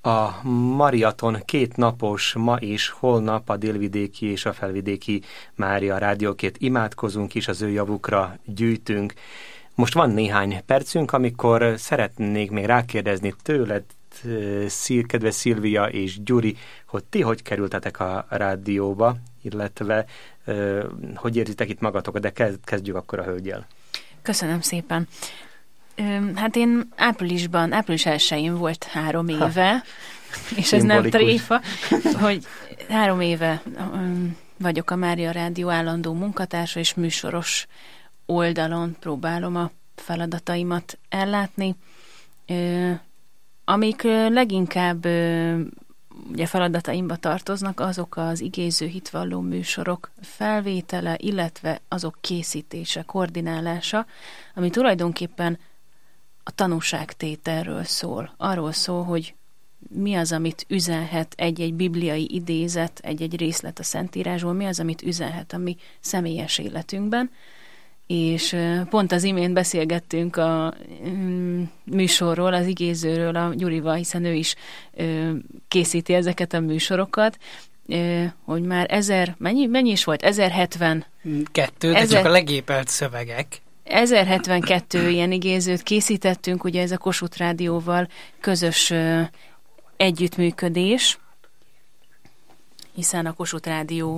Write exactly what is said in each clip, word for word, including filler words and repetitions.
A maraton két napos, ma és holnap a délvidéki és a felvidéki Mária Rádiókért imádkozunk és az ő javukra gyűjtünk. Most van néhány percünk, amikor szeretnék még rákérdezni tőled, Szil, kedves Szilvia és Gyuri, hogy ti hogy kerültetek a rádióba, illetve hogy érzitek itt magatokat, de kezdjük akkor a hölgyel. Köszönöm szépen. Hát én áprilisban, április elsején volt három éve, ha, és ez nem tréfa, hogy három éve vagyok a Mária Rádió állandó munkatársa, és műsoros oldalon próbálom a feladataimat ellátni. Amik leginkább ugye feladataimba tartoznak, azok az igéző hitvalló műsorok felvétele, illetve azok készítése, koordinálása, ami tulajdonképpen a tanúságtételről szól. Arról szól, hogy mi az, amit üzenhet egy-egy bibliai idézet, egy-egy részlet a Szentírásból, mi az, amit üzenhet a mi személyes életünkben. És pont az imént beszélgettünk a műsorról, az igézőről a Gyurival, hiszen ő is készíti ezeket a műsorokat, hogy már ezer, mennyi, mennyi is volt? ezerhetven Kettő, de ezer, csak a legépelt szövegek. ezerhetvenkettő ilyen igézőt készítettünk, ugye ez a Kossuth Rádióval közös együttműködés, hiszen a Kossuth Rádió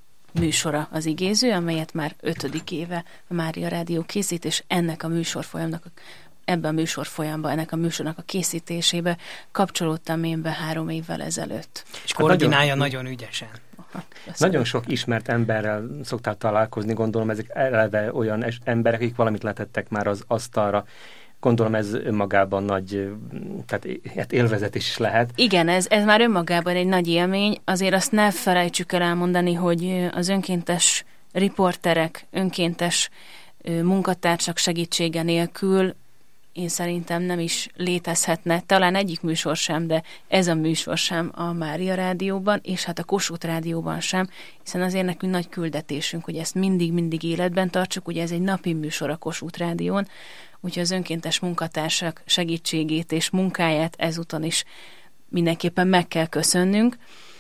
műsora az igéző, amelyet már ötödik éve a Mária Rádió készít, és ennek a műsorfolyamnak, ebben a műsorfolyamban, ennek a műsornak a készítésébe kapcsolódtam én be három évvel ezelőtt. És koordinálja nagyon, nagyon ügyesen. Aha, nagyon sok ismert emberrel szoktál találkozni, gondolom ezek eleve olyan emberek, akik valamit letettek már az asztalra. Gondolom ez önmagában nagy, tehát élvezet is lehet. Igen, ez, ez már önmagában egy nagy élmény. Azért azt ne felejtsük el elmondani, hogy az önkéntes riporterek, önkéntes munkatársak segítsége nélkül én szerintem nem is létezhetne, talán egyik műsor sem, de ez a műsor sem a Mária Rádióban, és hát a Kossuth Rádióban sem, hiszen azért nekünk nagy küldetésünk, hogy ezt mindig-mindig életben tartsuk, ugye ez egy napi műsor a Kossuth Rádión, úgyhogy az önkéntes munkatársak segítségét és munkáját ezúton is mindenképpen meg kell köszönnünk,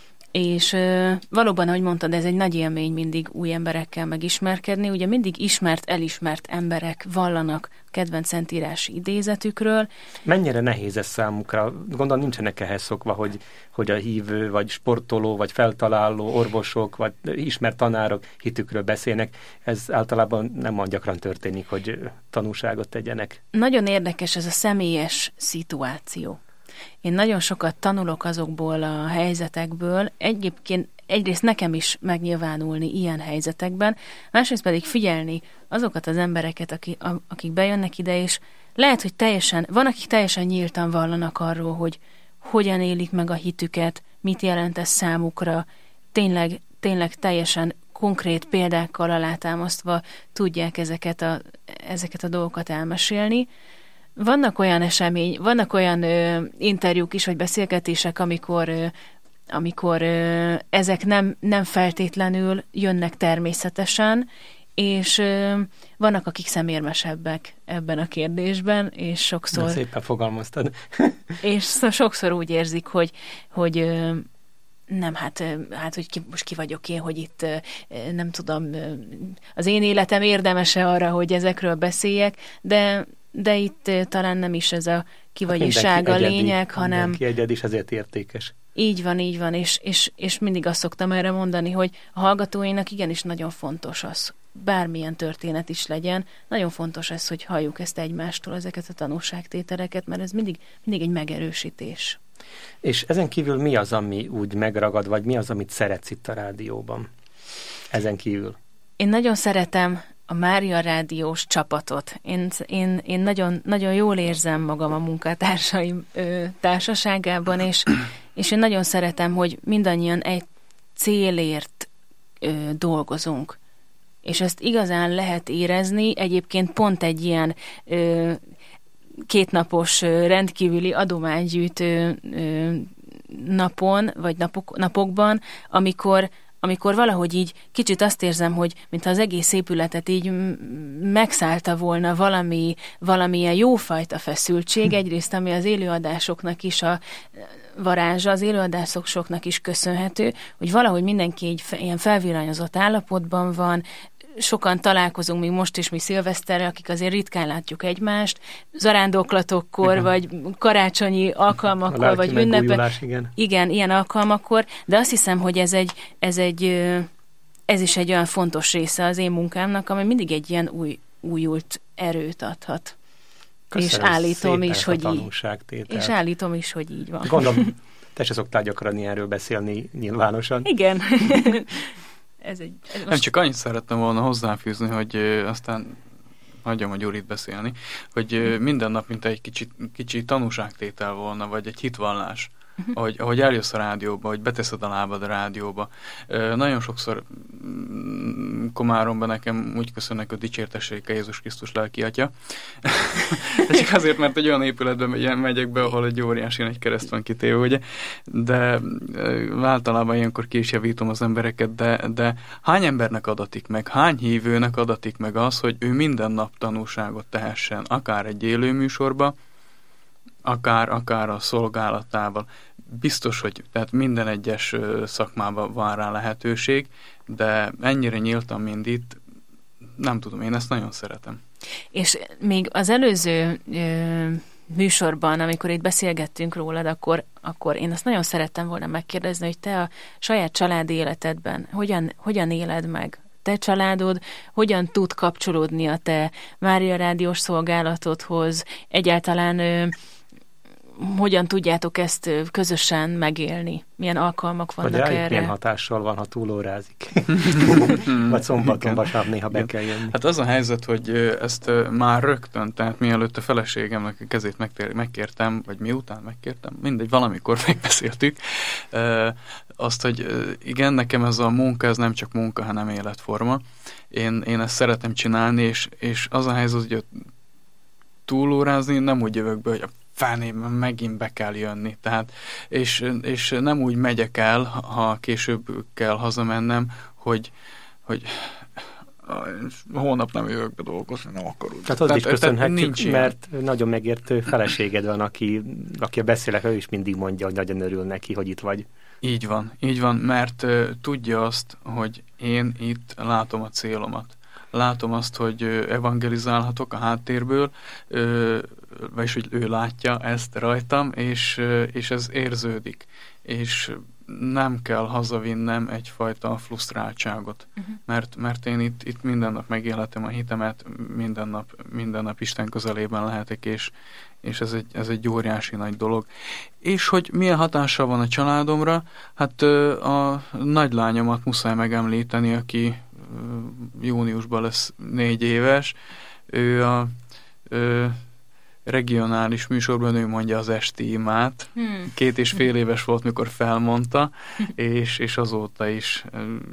és uh, valóban, ahogy mondtad, ez egy nagy élmény mindig új emberekkel megismerkedni, ugye mindig ismert, elismert emberek vallanak a kedvenc szentírási idézetükről. Mennyire nehéz ez számukra? Gondolom nincsenek ehhez szokva, hogy, hogy a hívő, vagy sportoló, vagy feltaláló orvosok, vagy ismert tanárok hitükről beszélnek. Ez általában nem olyan gyakran történik, hogy tanúságot tegyenek. Nagyon érdekes ez a személyes szituáció. Én nagyon sokat tanulok azokból a helyzetekből, egyébként egyrészt nekem is megnyilvánulni ilyen helyzetekben, másrészt pedig figyelni azokat az embereket, akik, akik bejönnek ide, és lehet, hogy teljesen, van, akik teljesen nyíltan vallanak arról, hogy hogyan élik meg a hitüket, mit jelent ez számukra, tényleg, tényleg teljesen konkrét példákkal alátámasztva tudják ezeket a, ezeket a dolgokat elmesélni. Vannak olyan esemény, vannak olyan ö, interjúk is, vagy beszélgetések, amikor, ö, amikor ö, ezek nem, nem feltétlenül jönnek természetesen, és ö, vannak, akik szemérmesebbek ebben a kérdésben, és sokszor... Na, szépen fogalmaztad. és sokszor úgy érzik, hogy, hogy ö, nem, hát, hát hogy ki, most ki vagyok én, hogy itt nem tudom, az én életem érdemese arra, hogy ezekről beszéljek, de de itt talán nem is ez a kivagyiság a lényeg, hanem... Mindenki egyedi, és ezért értékes. Így van, így van, és, és, és mindig azt szoktam erre mondani, hogy a hallgatóinak igenis nagyon fontos az, bármilyen történet is legyen, nagyon fontos ez, hogy halljuk ezt egymástól, ezeket a tanúságtételeket, mert ez mindig, mindig egy megerősítés. És ezen kívül mi az, ami úgy megragad, vagy mi az, amit szeretsz itt a rádióban? Ezen kívül? Én nagyon szeretem a Mária Rádiós csapatot. Én, én, én nagyon, nagyon jól érzem magam a munkatársaim ö, társaságában, és, és én nagyon szeretem, hogy mindannyian egy célért ö, dolgozunk. És ezt igazán lehet érezni, egyébként pont egy ilyen ö, kétnapos ö, rendkívüli adománygyűjtő ö, napon, vagy napok, napokban, amikor amikor valahogy így kicsit azt érzem, hogy mintha az egész épületet így megszállta volna valami, valamilyen jófajta feszültség, egyrészt ami az élőadásoknak is a varázsa, az élőadásoknak is köszönhető, hogy valahogy mindenki egy ilyen felvillanyozott állapotban van, sokan találkozunk, még most is mi szilveszterre, akik azért ritkán látjuk egymást, zarándoklatokkor, igen. vagy karácsonyi alkalmakkor, vagy ünnepek. Igen. igen, ilyen alkalmakkor, de azt hiszem, hogy ez egy, ez egy, ez is egy olyan fontos része az én munkámnak, ami mindig egy ilyen új, újult erőt adhat. Köszönöm, és állítom is, hogy így. És állítom is, hogy így van. Gondolom, te se szoktál gyakorani erről beszélni nyilvánosan. Igen. Ez egy, ez most... Nem csak annyit szerettem volna hozzáfűzni, hogy ö, aztán hagyjam a Gyurit beszélni, hogy ö, minden nap mint egy kicsi, kicsi tanúságtétel volna, vagy egy hitvallás. Uh-huh. Ahogy, ahogy eljössz a rádióba, hogy beteszed a lábad a rádióba. Ö, nagyon sokszor mm, Komáromban nekem úgy köszönnek, hogy dicsértessék a Jézus Krisztus lelki atya. De csak azért, mert egy olyan épületben megy, megyek be, ahol egy óriási nagy kereszt van kitéve, ugye? De ö, általában ilyenkor ki is javítom az embereket, de, de hány embernek adatik meg, hány hívőnek adatik meg az, hogy ő minden nap tanúságot tehessen, akár egy élőműsorba, akár, akár a szolgálatával. Biztos, hogy tehát minden egyes szakmában van rá lehetőség, de ennyire nyíltan, mint itt, nem tudom, én ezt nagyon szeretem. És még az előző ö, műsorban, amikor itt beszélgettünk rólad, akkor, akkor én azt nagyon szerettem volna megkérdezni, hogy te a saját családi életedben hogyan, hogyan éled meg? Te családod hogyan tud kapcsolódni a te Mária Rádiós szolgálatodhoz? Egyáltalán ö, hogyan tudjátok ezt közösen megélni? Milyen alkalmak vannak vagy erre? Milyen hatással van, ha túlórázik? Vagy szombaton, vasárnap néha be kell jönni. Hát az a helyzet, hogy ezt már rögtön, tehát mielőtt a feleségemnek a kezét megkértem, vagy miután megkértem, mindegy, valamikor megbeszéltük, azt, hogy igen, nekem ez a munka, ez nem csak munka, hanem életforma. Én, én ezt szeretem csinálni, és, és az a helyzet, hogy túlórázni nem úgy jövök be, hogy a felnében megint be kell jönni. Tehát, és, és nem úgy megyek el, ha később kell hazamennem, hogy, hogy hónap nem jövök be dolgozni, nem akarok. Tehát az tehát, is köszönhetjük, mert nagyon megértő feleséged van, aki, aki a beszélek, ő is mindig mondja, hogy nagyon örül neki, hogy itt vagy. Így van, így van, mert uh, tudja azt, hogy én itt látom a célomat. Látom azt, hogy evangelizálhatok a háttérből, vagyis hogy ő látja ezt rajtam, és, és ez érződik. És nem kell hazavinnem egyfajta frusztráltságot, uh-huh. mert, mert én itt, itt minden nap megélhetem a hitemet, minden nap, minden nap Isten közelében lehetek, és, és ez, egy, ez egy óriási nagy dolog. És hogy milyen hatással van a családomra, hát a nagylányomat muszáj megemlíteni, aki júniusban lesz négy éves, ő a ő, regionális műsorban ő mondja az esti imát. Hmm. Két és fél éves volt, mikor felmondta, és, és azóta is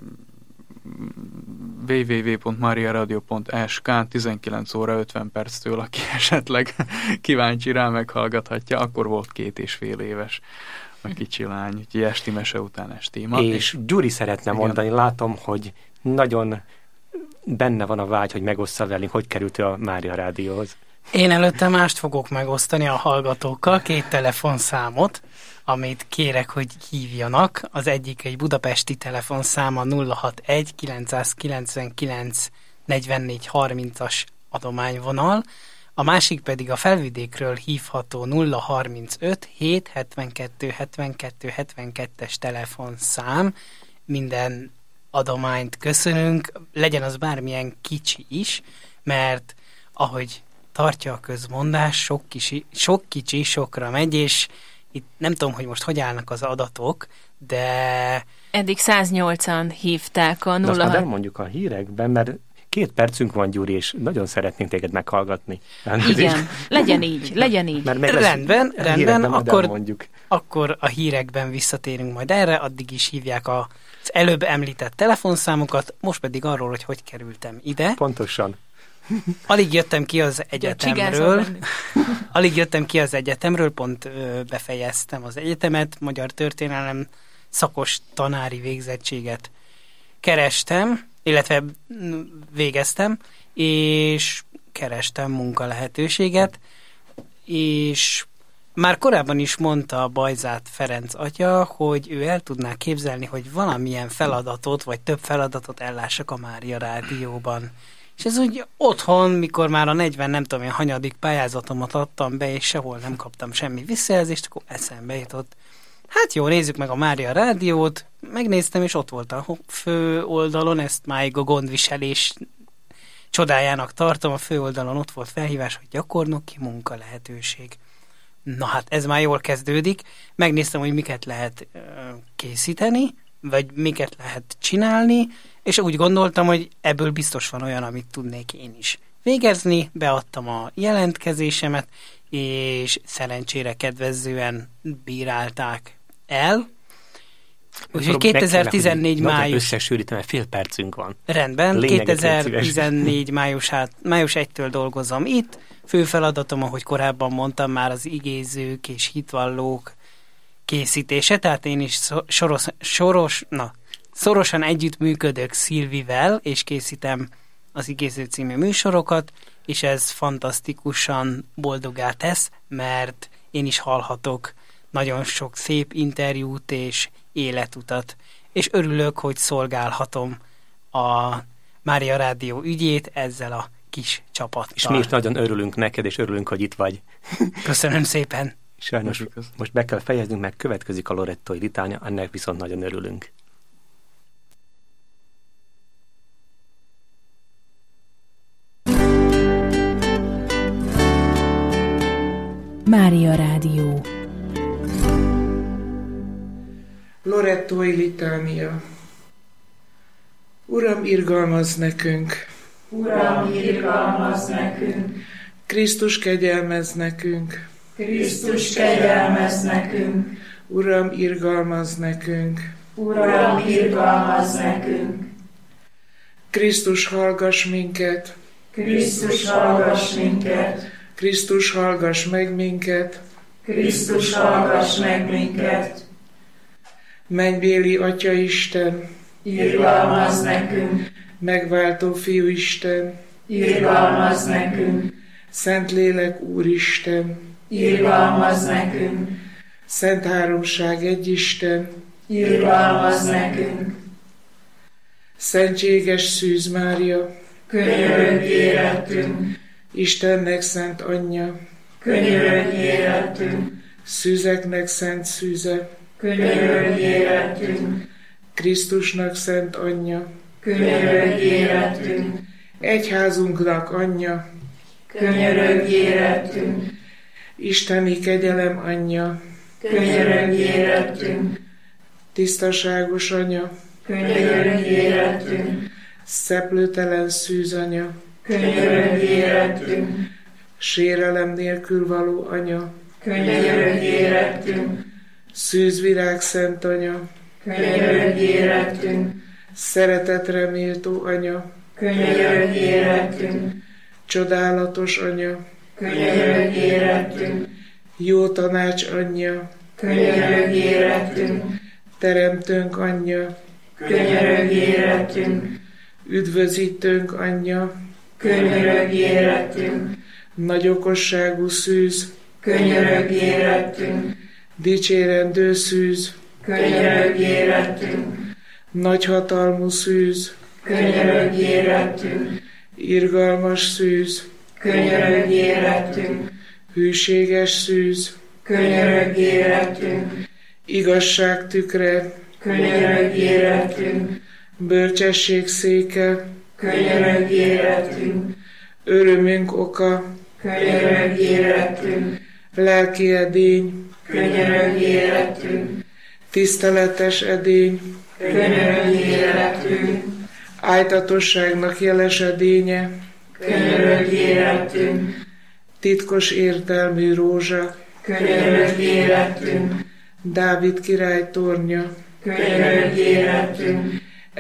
double-u double-u double-u pont mariaradio pont es ká tizenkilenc óra ötven perctől, aki esetleg kíváncsi rá, meghallgathatja, akkor volt két és fél éves a kicsi lány, úgyhogy esti mese után esti ima. És, és Gyuri szeretne igen. mondani, látom, hogy nagyon benne van a vágy, hogy megossza velünk, hogy került a Mária Rádióhoz. Én előtte mást fogok megosztani a hallgatókkal, két telefonszámot, amit kérek, hogy hívjanak. Az egyik egy budapesti telefonszáma nulla hatvanegy kilencszázkilencvenkilenc negyvennégy harmincas adományvonal, a másik pedig a felvidékről hívható nulla harmincöt hét hetvenkettő hetvenkettő hetvenkettes telefonszám. Minden adományt köszönünk, legyen az bármilyen kicsi is, mert ahogy tartja a közmondás, sok, kisi, sok kicsi sokra megy, és itt nem tudom, hogy most hogy állnak az adatok, de... Eddig száznyolcan hívták a nulla. De azt elmondjuk a hírekben, mert két percünk van, Gyuri, és nagyon szeretnénk téged meghallgatni. Igen, legyen így, legyen így. Mert rendben, rendben, akkor, akkor a hírekben visszatérünk majd erre, addig is hívják a az előbb említett telefonszámokat, most pedig arról, hogy hogy kerültem ide. Pontosan. Alig jöttem ki az egyetemről. Alig jöttem ki az egyetemről, pont ö, befejeztem az egyetemet, magyar történelem szakos tanári végzettséget kerestem, illetve végeztem, és kerestem munkalehetőséget, és már korábban is mondta Bajzát Ferenc atya, hogy ő el tudná képzelni, hogy valamilyen feladatot, vagy több feladatot ellássak a Mária Rádióban. És ez úgy otthon, mikor már a negyven nem tudom, én hanyadik pályázatomat adtam be, és sehol nem kaptam semmi visszajelzést, akkor eszembe jutott. Hát jó, nézzük meg a Mária Rádiót, megnéztem, és ott volt a fő oldalon, ezt máig a gondviselés csodájának tartom, a fő oldalon ott volt felhívás, hogy gyakornoki munka lehetőség. Na hát ez már jól kezdődik, megnéztem, hogy miket lehet uh, készíteni, vagy miket lehet csinálni, és úgy gondoltam, hogy ebből biztos van olyan, amit tudnék én is végezni, beadtam a jelentkezésemet, és szerencsére kedvezően bírálták el. Úgyhogy kétezer-tizennégy május... Összesűrítem, mert fél percünk van. Rendben, kétezer-tizennégy májusát, május elsejétől dolgozom itt. Fő feladatom, ahogy korábban mondtam, már az igézők és hitvallók készítése, tehát én is soros, soros, na, szorosan együttműködök Szilvivel, és készítem az Igéző című műsorokat, és ez fantasztikusan boldogá tesz, mert én is hallhatok nagyon sok szép interjút és életutat, és örülök, hogy szolgálhatom a Mária Rádió ügyét ezzel a kis csapattal. És mi is nagyon örülünk neked, és örülünk, hogy itt vagy. Köszönöm szépen. Sajnos most be kell fejeznünk, mert következik a lorettói litánia, ennek viszont nagyon örülünk. Mária Rádió. Lorettói litánia. Uram, irgalmazz nekünk! Uram, irgalmazz nekünk! Krisztus, kegyelmezz nekünk! Krisztus, kegyelmezz nekünk! Uram, irgalmazz nekünk! Uram, irgalmazz nekünk! Krisztus, hallgass minket! Krisztus, hallgass minket! Krisztus, hallgass meg minket! Krisztus, hallgass meg minket! Mennybéli Atya Isten! Irgalmazz nekünk! Megváltó Fiú Isten! Irgalmazz nekünk! Szentlélek Úristen! Irgalmazz nekünk! Szent Háromság egy Isten! Irgalmazz nekünk! Szentséges Szűz Mária! Könyörögj érettünk! Istennek szent anyja! Könyörögj érettünk! Szűzeknek szent szűze! Könyörögj érettünk! Krisztusnak szent anyja! Könyörögj érettünk! Egyházunknak anyja! Könyörögj érettünk! Isteni kegyelem anyja! Könyörögj érettünk! Tisztaságos anya! Könyörögj érettünk! Szeplőtelen szűz anya! Könyörögj érettünk! Sérelem nélkül való anya! Könyörögj érettünk! Szűzvirág szent anya! Könyörögj érettünk! Szeretetre méltó anya! Könyörögj érettünk! Csodálatos anya! Könyörögj érettünk! Jó tanács anyja! Könyörögj érettünk! Teremtőnk anyja! Könyörögj érettünk! Üdvözítőnk anyja! Könyörögj érettünk! Nagy okosságú szűz! Könyörögj érettünk! Dicsérendő szűz! Könyörögj érettünk! Nagy hatalmú szűz! Könyörögj érettünk! Irgalmas szűz! Könyörögj érettünk! Hűséges szűz! Könyörögj érettünk! Igazság tükre! Könyörögj érettünk! Bölcsesség széke! Könyörögj érettünk! Örömünk oka! Könyörögj érettünk! Lelki edény! Könyörögj érettünk! Tiszteletes edény! Könyörögj érettünk! Ájtatosságnak jeles edénye! Könyörögj érettünk! Titkos értelmű rózsa! Könyörögj érettünk! Dávid király tornya! Könyörögj érettünk!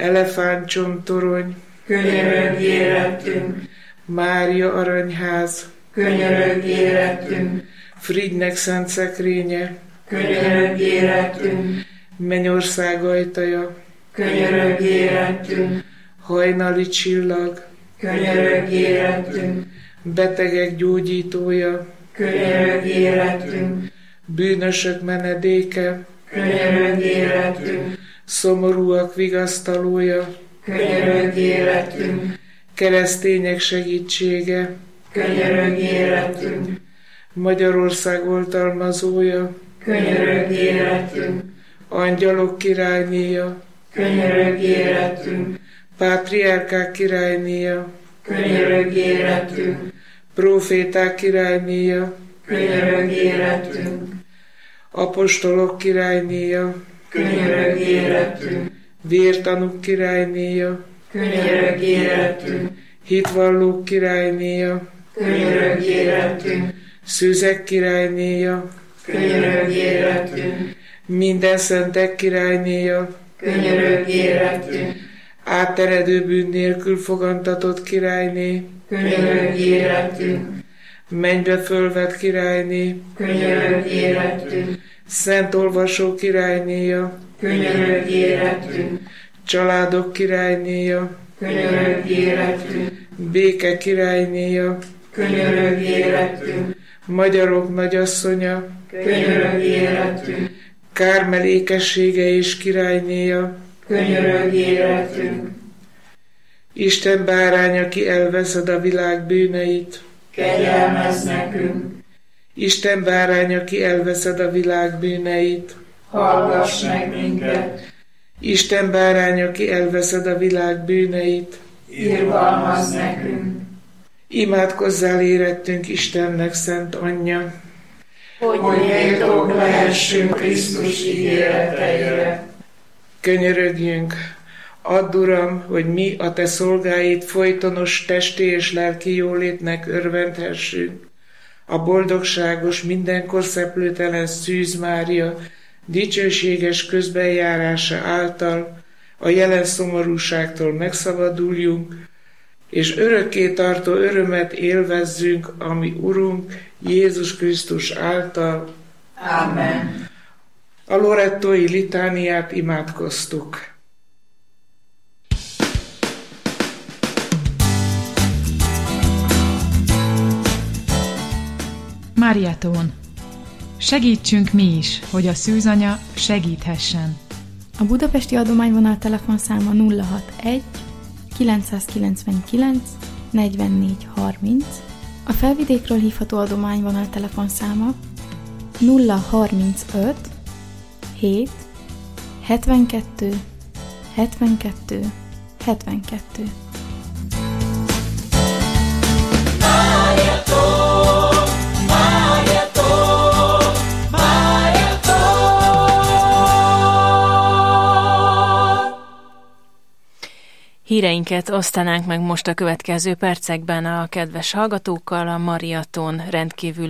Elefántcsontorony! Könyörögj érettünk! Mária aranyház! Könyörögj érettünk! Frigynek szent szekrénye! Könyörögj érettünk! Mennyország ajtaja! könyörögj érettünk, hajnali csillag, könyörögj érettünk, betegek gyógyítója, könyörögj érettünk, bűnösök menedéke, könyörögj érettünk, szomorúak vigasztalója, könyörögj érettünk, keresztények segítsége, könyörögj érettünk, Magyarország oltalmazója, könyörögj érettünk, angyalok királynéja, könyörögj érettünk, pátriárkák királynéja, könyörögj érettünk, próféták királynéja, könyörögj érettünk, apostolok királynéja, könyörögj érettünk, vértanúk királynéja, könyörögj érettünk, hitvallók királynéja, könyörögj érettünk, szűzek királynéja, könyörögj érettünk, minden szentek királynéja, könyörögj érettünk, átteredő bűn nélkül fogantatott királyné, könyörögj érettünk, mennybe fölvett királyné, könyörögj érettünk, szent olvasó királynéja, könyörögj érettünk, családok királynéja, könyörögj érettünk, béke királynéja, könyörögj érettünk, magyarok nagyasszonya, könyörögj érettünk, Kármel ékessége és királynéja, könyörögj érettünk, Isten bárány, aki elveszed a világ bűneit, kegyelmezz nekünk, Isten bárány, aki elveszed a világ bűneit, hallgass meg minket, Isten bárány, aki elveszed a világ bűneit, irgalmazz nekünk, imádkozzál érettünk Istennek szent anyja, hogy méltók lehessünk Krisztus ígéreteire. könyörögjünk, add, Uram, hogy mi a te szolgáid folytonos testi és lelki jólétnek örvendhessünk. A boldogságos, mindenkor szeplőtelen Szűz Mária dicsőséges közbenjárása által a jelen szomorúságtól megszabaduljunk, és örökké tartó örömet élvezzünk, ami Urunk Jézus Krisztus által. Amen. A lorettói litániát imádkoztuk. Máriátón. Segítsünk mi is, hogy a szűzanya segíthessen. A budapesti adományvonal telefonszáma nulla hatvanegy kilencszázkilencvenkilenc negyvennégy harminc, a Felvidékről hívható adományvonal telefonszáma nulla harmincöt hét hetvenkettő hetvenkettő hetvenkettő. Híreinket osztanánk meg most a következő percekben a kedves hallgatókkal. A Mariaton rendkívüli